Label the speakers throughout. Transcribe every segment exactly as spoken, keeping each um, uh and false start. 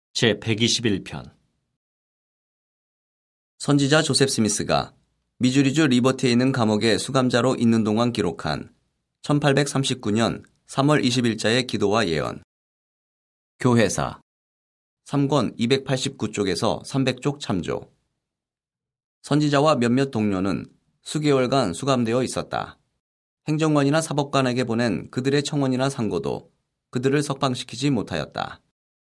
Speaker 1: 제백이십일 편.
Speaker 2: 선지자 조셉 스미스가 미주리주 리버티에 있는 감옥에 수감자로 있는 동안 기록한 천팔백삼십구 년 삼월 이십일자의 기도와 예언. 교회사 삼 권 이백팔십구 쪽에서 삼백 쪽 참조. 선지자와 몇몇 동료는 수개월간 수감되어 있었다. 행정관이나 사법관에게 보낸 그들의 청원이나 상고도 그들을 석방시키지 못하였다.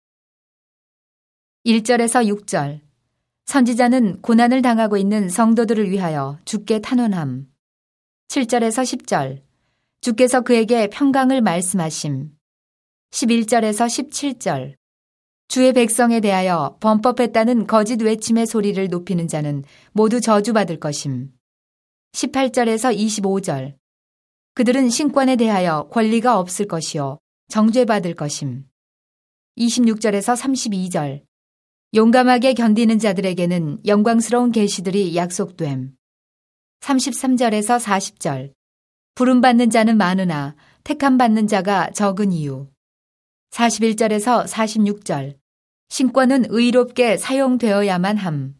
Speaker 3: 일 절에서 육 절. 선지자는 고난을 당하고 있는 성도들을 위하여 주께 탄원함. 칠 절에서 십 절. 주께서 그에게 평강을 말씀하심. 십일 절에서 십칠 절. 주의 백성에 대하여 범법했다는 거짓 외침의 소리를 높이는 자는 모두 저주받을 것임. 십팔 절에서 이십오 절. 그들은 신권에 대하여 권리가 없을 것이요 정죄받을 것임. 이십육 절에서 삼십이 절. 용감하게 견디는 자들에게는 영광스러운 계시들이 약속됨. 삼십삼 절에서 사십 절. 부름받는 자는 많으나 택함받는 자가 적은 이유. 사십일 절에서 사십육 절. 신권은 의롭게 사용되어야만 함.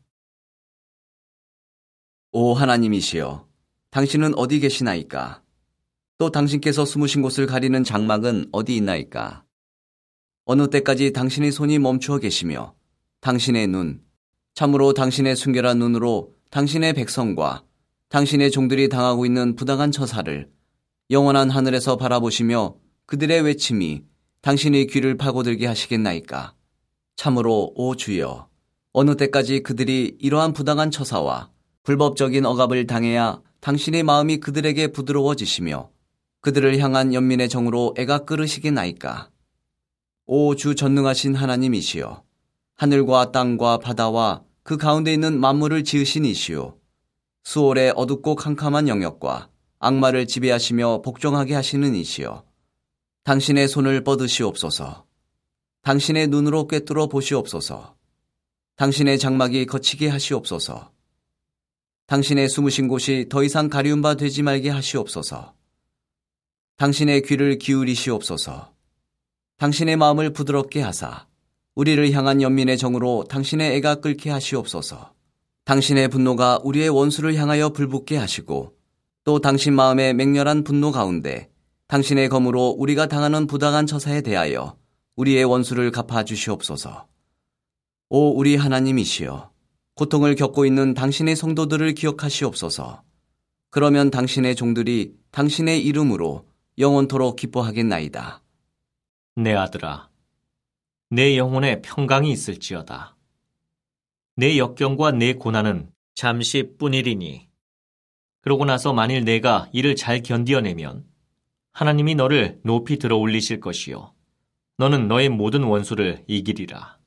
Speaker 2: 오 하나님이시여, 당신은 어디 계시나이까? 또 당신께서 숨으신 곳을 가리는 장막은 어디 있나이까? 어느 때까지 당신의 손이 멈추어 계시며 당신의 눈, 참으로 당신의 순결한 눈으로 당신의 백성과 당신의 종들이 당하고 있는 부당한 처사를 영원한 하늘에서 바라보시며 그들의 외침이 당신의 귀를 파고들게 하시겠나이까? 참으로 오 주여, 어느 때까지 그들이 이러한 부당한 처사와 불법적인 억압을 당해야 당신의 마음이 그들에게 부드러워지시며 그들을 향한 연민의 정으로 애가 끓으시겠나이까? 오 주 전능하신 하나님이시여, 하늘과 땅과 바다와 그 가운데 있는 만물을 지으신 이시오, 수월의 어둡고 캄캄한 영역과 악마를 지배하시며 복종하게 하시는 이시여, 당신의 손을 뻗으시옵소서. 당신의 눈으로 꿰뚫어 보시옵소서. 당신의 장막이 거치게 하시옵소서. 당신의 숨으신 곳이 더 이상 가리운 바 되지 말게 하시옵소서. 당신의 귀를 기울이시옵소서. 당신의 마음을 부드럽게 하사 우리를 향한 연민의 정으로 당신의 애가 끓게 하시옵소서. 당신의 분노가 우리의 원수를 향하여 불붙게 하시고 또 당신 마음의 맹렬한 분노 가운데 당신의 검으로 우리가 당하는 부당한 처사에 대하여 우리의 원수를 갚아주시옵소서. 오 우리 하나님이시여, 고통을 겪고 있는 당신의 성도들을 기억하시옵소서. 그러면 당신의 종들이 당신의 이름으로 영원토록 기뻐하겠나이다.
Speaker 1: 내 아들아, 내 영혼에 평강이 있을지어다. 내 역경과 내 고난은 잠시뿐이리니 그러고 나서 만일 내가 이를 잘 견디어내면 하나님이 너를 높이 들어 올리실 것이요 너는 너의 모든 원수를 이기리라.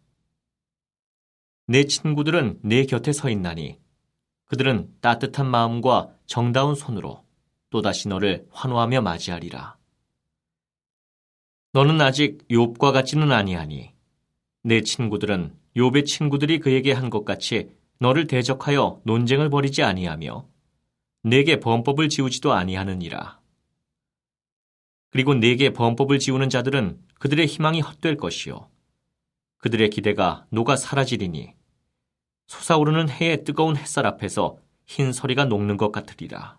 Speaker 1: 내 친구들은 내 곁에 서 있나니 그들은 따뜻한 마음과 정다운 손으로 또다시 너를 환호하며 맞이하리라. 너는 아직 욥과 같지는 아니하니 내 친구들은 욥의 친구들이 그에게 한 것 같이 너를 대적하여 논쟁을 벌이지 아니하며 내게 범법을 지우지도 아니하느니라. 그리고 내게 범법을 지우는 자들은 그들의 희망이 헛될 것이요 그들의 기대가 녹아 사라지리니 솟아오르는 해의 뜨거운 햇살 앞에서 흰 서리가 녹는 것 같으리라.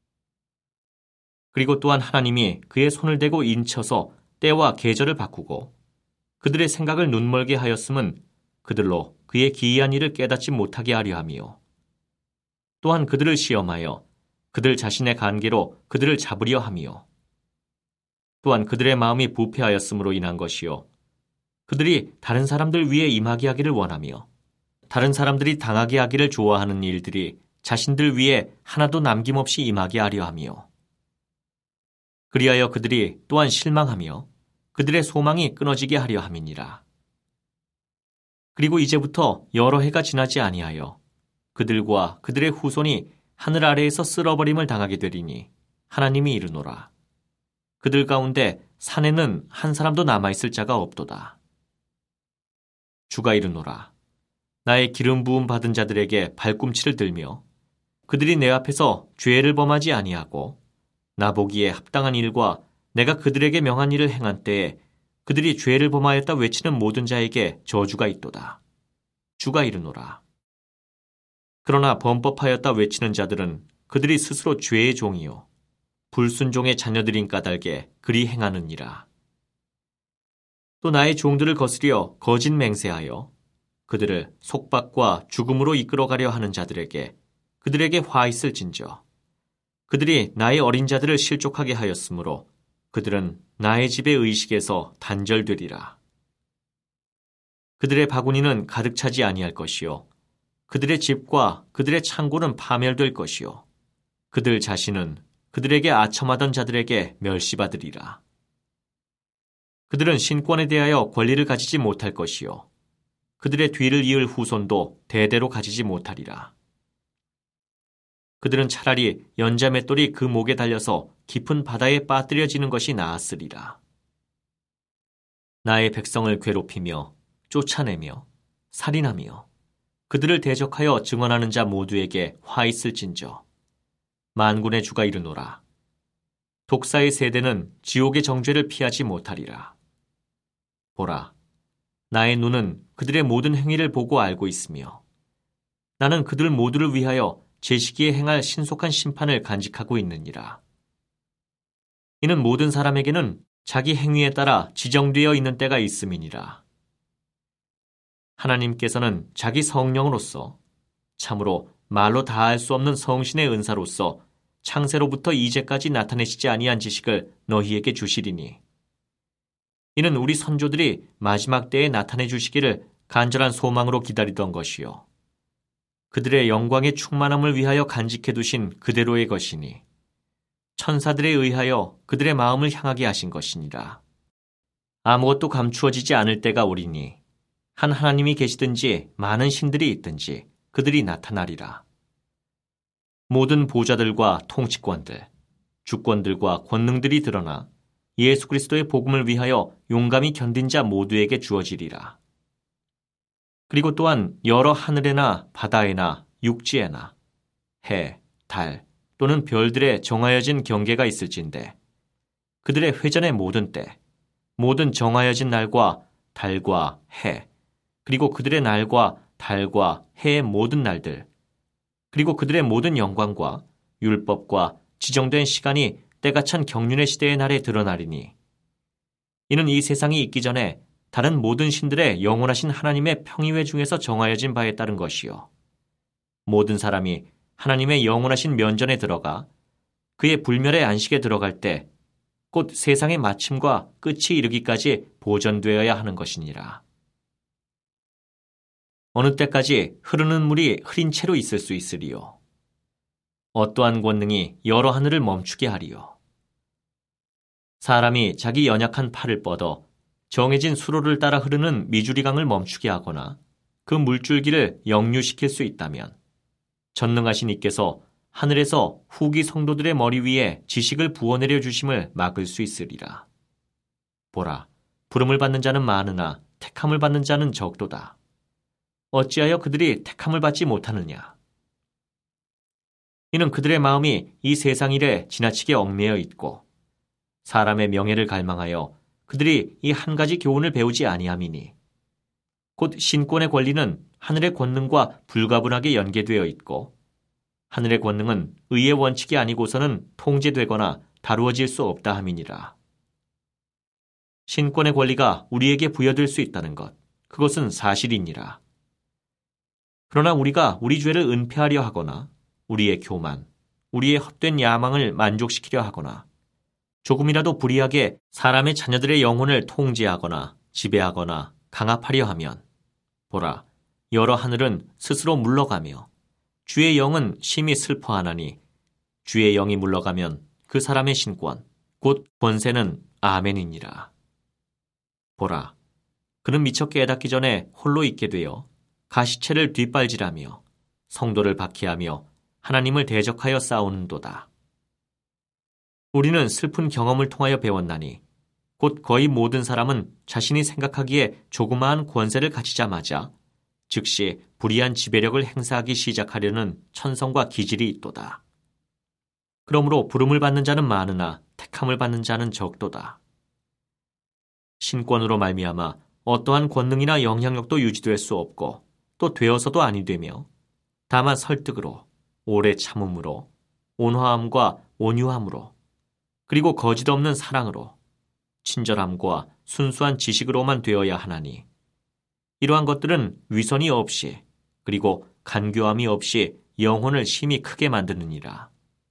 Speaker 1: 그리고 또한 하나님이 그의 손을 대고 인쳐서 때와 계절을 바꾸고 그들의 생각을 눈멀게 하였음은 그들로 그의 기이한 일을 깨닫지 못하게 하려 함이요 또한 그들을 시험하여 그들 자신의 관계로 그들을 잡으려 함이요 또한 그들의 마음이 부패하였으므로 인한 것이요 그들이 다른 사람들 위에 임하게 하기를 원하며 다른 사람들이 당하게 하기를 좋아하는 일들이 자신들 위에 하나도 남김없이 임하게 하려 함이요 그리하여 그들이 또한 실망하며 그들의 소망이 끊어지게 하려 함이니라. 그리고 이제부터 여러 해가 지나지 아니하여 그들과 그들의 후손이 하늘 아래에서 쓸어버림을 당하게 되리니 하나님이 이르노라. 그들 가운데 산에는 한 사람도 남아있을 자가 없도다. 주가 이르노라. 나의 기름 부음 받은 자들에게 발꿈치를 들며 그들이 내 앞에서 죄를 범하지 아니하고 나보기에 합당한 일과 내가 그들에게 명한 일을 행한 때에 그들이 죄를 범하였다 외치는 모든 자에게 저주가 있도다. 주가 이르노라. 그러나 범법하였다 외치는 자들은 그들이 스스로 죄의 종이요 불순종의 자녀들인 까닭에 그리 행하느니라. 또 나의 종들을 거스려 거짓 맹세하여 그들을 속박과 죽음으로 이끌어가려 하는 자들에게 그들에게 화 있을진저. 그들이 나의 어린 자들을 실족하게 하였으므로 그들은 나의 집의 의식에서 단절되리라. 그들의 바구니는 가득 차지 아니할 것이요 그들의 집과 그들의 창고는 파멸될 것이요 그들 자신은 그들에게 아첨하던 자들에게 멸시받으리라. 그들은 신권에 대하여 권리를 가지지 못할 것이요 그들의 뒤를 이을 후손도 대대로 가지지 못하리라. 그들은 차라리 연자 맷돌이 그 목에 달려서 깊은 바다에 빠뜨려지는 것이 나았으리라. 나의 백성을 괴롭히며 쫓아내며 살인하며 그들을 대적하여 증언하는 자 모두에게 화 있을진저. 만군의 주가 이르노라. 독사의 세대는 지옥의 정죄를 피하지 못하리라. 보라, 나의 눈은 그들의 모든 행위를 보고 알고 있으며 나는 그들 모두를 위하여 제 시기에 행할 신속한 심판을 간직하고 있느니라. 이는 모든 사람에게는 자기 행위에 따라 지정되어 있는 때가 있음이니라. 하나님께서는 자기 성령으로서 참으로 말로 다할 수 없는 성신의 은사로서 창세로부터 이제까지 나타내시지 아니한 지식을 너희에게 주시리니 이는 우리 선조들이 마지막 때에 나타내 주시기를 간절한 소망으로 기다리던 것이요 그들의 영광의 충만함을 위하여 간직해 두신 그대로의 것이니 천사들에 의하여 그들의 마음을 향하게 하신 것이니라. 아무것도 감추어지지 않을 때가 오리니 한 하나님이 계시든지 많은 신들이 있든지 그들이 나타나리라. 모든 보좌들과 통치권들, 주권들과 권능들이 드러나 예수 그리스도의 복음을 위하여 용감히 견딘 자 모두에게 주어지리라. 그리고 또한 여러 하늘에나 바다에나 육지에나 해, 달 또는 별들에 정하여진 경계가 있을진데 그들의 회전의 모든 때, 모든 정하여진 날과 달과 해, 그리고 그들의 날과 달과 해의 모든 날들, 그리고 그들의 모든 영광과 율법과 지정된 시간이 때가 찬 경륜의 시대의 날에 드러나리니 이는 이 세상이 있기 전에 다른 모든 신들의 영원하신 하나님의 평의회 중에서 정하여진 바에 따른 것이요 모든 사람이 하나님의 영원하신 면전에 들어가 그의 불멸의 안식에 들어갈 때 곧 세상의 마침과 끝이 이르기까지 보존되어야 하는 것이니라. 어느 때까지 흐르는 물이 흐린 채로 있을 수 있으리요. 어떠한 권능이 여러 하늘을 멈추게 하리요. 사람이 자기 연약한 팔을 뻗어 정해진 수로를 따라 흐르는 미주리강을 멈추게 하거나 그 물줄기를 역류시킬 수 있다면 전능하신 이께서 하늘에서 후기 성도들의 머리 위에 지식을 부어내려 주심을 막을 수 있으리라. 보라, 부름을 받는 자는 많으나 택함을 받는 자는 적도다. 어찌하여 그들이 택함을 받지 못하느냐? 이는 그들의 마음이 이 세상 일에 지나치게 얽매여 있고 사람의 명예를 갈망하여 그들이 이 한 가지 교훈을 배우지 아니함이니 곧 신권의 권리는 하늘의 권능과 불가분하게 연계되어 있고 하늘의 권능은 의의 원칙이 아니고서는 통제되거나 다루어질 수 없다 함이니라. 신권의 권리가 우리에게 부여될 수 있다는 것, 그것은 사실이니라. 그러나 우리가 우리 죄를 은폐하려 하거나 우리의 교만, 우리의 헛된 야망을 만족시키려 하거나 조금이라도 불의하게 사람의 자녀들의 영혼을 통제하거나 지배하거나 강압하려 하면 보라, 여러 하늘은 스스로 물러가며 주의 영은 심히 슬퍼하나니 주의 영이 물러가면 그 사람의 신권, 곧 권세는 아멘이니라. 보라, 그는 미처 깨닫기 전에 홀로 있게 되어 가시체를 뒷발질하며 성도를 박해하며 하나님을 대적하여 싸우는도다. 우리는 슬픈 경험을 통하여 배웠나니 곧 거의 모든 사람은 자신이 생각하기에 조그마한 권세를 가지자마자 즉시 불의한 지배력을 행사하기 시작하려는 천성과 기질이 있도다. 그러므로 부름을 받는 자는 많으나 택함을 받는 자는 적도다. 신권으로 말미암아 어떠한 권능이나 영향력도 유지될 수 없고 또 되어서도 아니 되며 다만 설득으로, 오래 참음으로, 온화함과 온유함으로, 그리고 거짓 없는 사랑으로, 친절함과 순수한 지식으로만 되어야 하나니 이러한 것들은 위선이 없이 그리고 간교함이 없이 영혼을 심히 크게 만드느니라.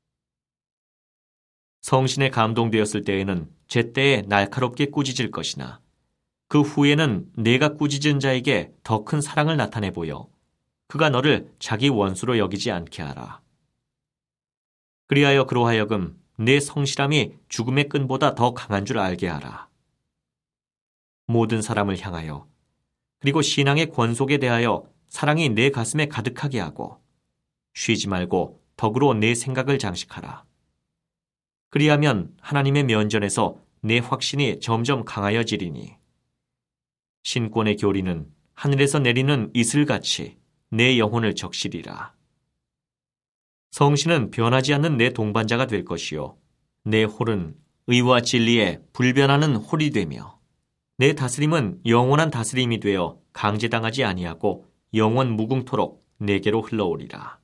Speaker 1: 성신에 감동되었을 때에는 제때에 날카롭게 꾸짖을 것이나 그 후에는 내가 꾸짖은 자에게 더 큰 사랑을 나타내 보여 그가 너를 자기 원수로 여기지 않게 하라. 그리하여 그로 하여금 내 성실함이 죽음의 끈보다 더 강한 줄 알게 하라. 모든 사람을 향하여 그리고 신앙의 권속에 대하여 사랑이 내 가슴에 가득하게 하고 쉬지 말고 덕으로 내 생각을 장식하라. 그리하면 하나님의 면전에서 내 확신이 점점 강하여지리니 신권의 교리는 하늘에서 내리는 이슬같이 내 영혼을 적시리라. 성신은 변하지 않는 내 동반자가 될 것이요 내 홀은 의와 진리에 불변하는 홀이 되며 내 다스림은 영원한 다스림이 되어 강제당하지 아니하고 영원 무궁토록 내게로 흘러오리라.